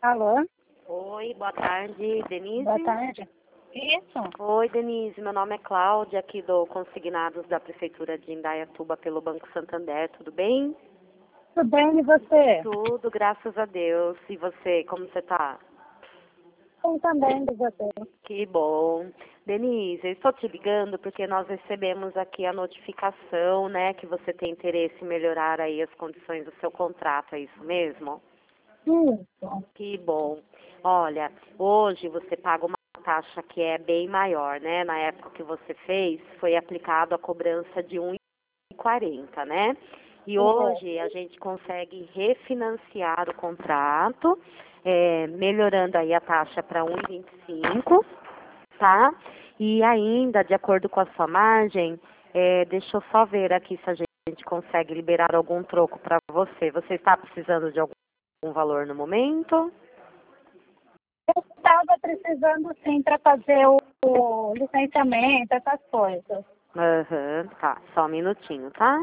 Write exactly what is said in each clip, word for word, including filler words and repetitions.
Alô? Oi, boa tarde, Denise. Boa tarde. Isso? Oi, Denise, meu nome é Cláudia, aqui do Consignados da Prefeitura de Indaiatuba pelo Banco Santander, tudo bem? Tudo bem, e você? Tudo, graças a Deus. E você, como você tá? Bem também, de você. Que bom. Denise, eu estou te ligando porque nós recebemos aqui a notificação, né, que você tem interesse em melhorar aí as condições do seu contrato, é isso mesmo? Isso. Que bom. Olha, hoje você paga uma taxa que é bem maior, né? Na época que você fez, foi aplicado a cobrança de um e quarenta, né? E hoje a gente consegue refinanciar o contrato, é, melhorando aí a taxa para um e vinte e cinco, tá? E ainda, de acordo com a sua margem, é, deixa eu só ver aqui se a gente consegue liberar algum troco para você. Você está precisando de algum valor no momento? Eu estava precisando sim para fazer o, o licenciamento, essas coisas. Aham, tá. Só um minutinho, tá?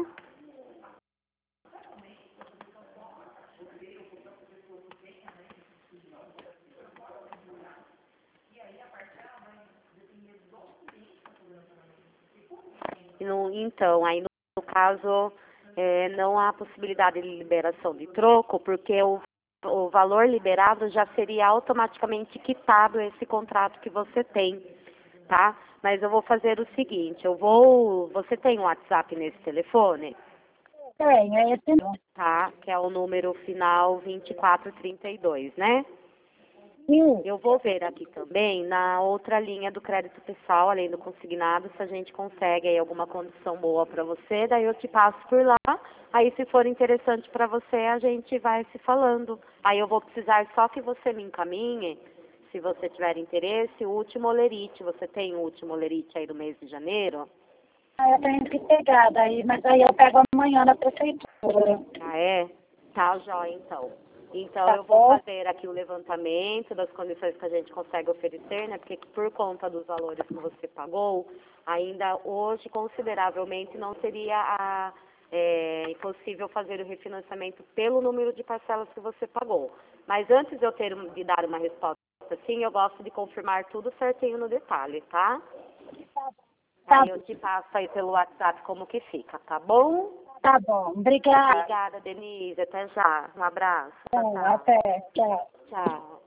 E no- Então, aí no, no caso, é, não há possibilidade de liberação de troco, porque o, o valor liberado já seria automaticamente quitado esse contrato que você tem, tá? Mas eu vou fazer o seguinte, eu vou... Você tem um WhatsApp nesse telefone? Tem, é esse não. Tá? Que é o número final vinte e quatro trinta e dois, né? Isso. Eu vou ver aqui também, na outra linha do crédito pessoal, além do consignado, se a gente consegue aí alguma condição boa para você, daí eu te passo por lá. Aí, se for interessante para você, a gente vai se falando. Aí eu vou precisar só que você me encaminhe, se você tiver interesse, o último olerite. Você tem o último olerite aí do mês de janeiro? Aí eu tenho que pegar daí, mas aí eu pego amanhã na prefeitura. Ah, é? Tá, jóia, então. Então, Tá eu vou bom? fazer aqui o levantamento das condições que a gente consegue oferecer, né? Porque por conta dos valores que você pagou, ainda hoje, consideravelmente, não seria a, é, possível fazer o refinanciamento pelo número de parcelas que você pagou. Mas antes de eu ter, de dar uma resposta assim, eu gosto de confirmar tudo certinho no detalhe, tá? Tá, Aí eu te passo aí pelo WhatsApp como que fica, tá bom? tá bom. Obrigada. Obrigada, Denise. Até já. Um abraço. Tchau, tchau. Até. Tchau. Tchau.